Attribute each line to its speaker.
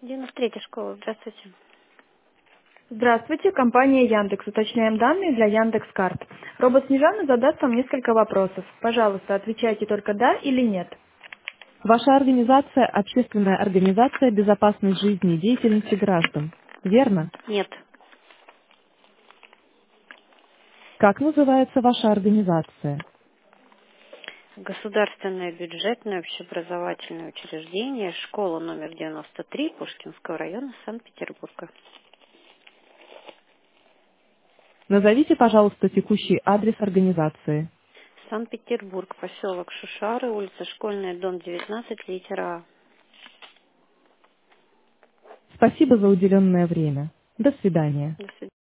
Speaker 1: 93-я школа, здравствуйте.
Speaker 2: Здравствуйте, компания Яндекс. Уточняем данные для Яндекс.Карт. Робот Снежана задаст вам несколько вопросов. Пожалуйста, отвечайте только «да» или «нет».
Speaker 3: Ваша организация– общественная организация безопасной жизни и деятельности граждан. Верно?
Speaker 1: Нет.
Speaker 3: Как называется ваша организация?
Speaker 1: Государственное бюджетное общеобразовательное учреждение, школа номер 93 Пушкинского района Санкт-Петербурга.
Speaker 3: Назовите, пожалуйста, текущий адрес организации.
Speaker 1: Санкт-Петербург, поселок Шушары, улица Школьная, дом 19, литера А.
Speaker 3: Спасибо за уделенное время. До свидания.
Speaker 1: До свидания.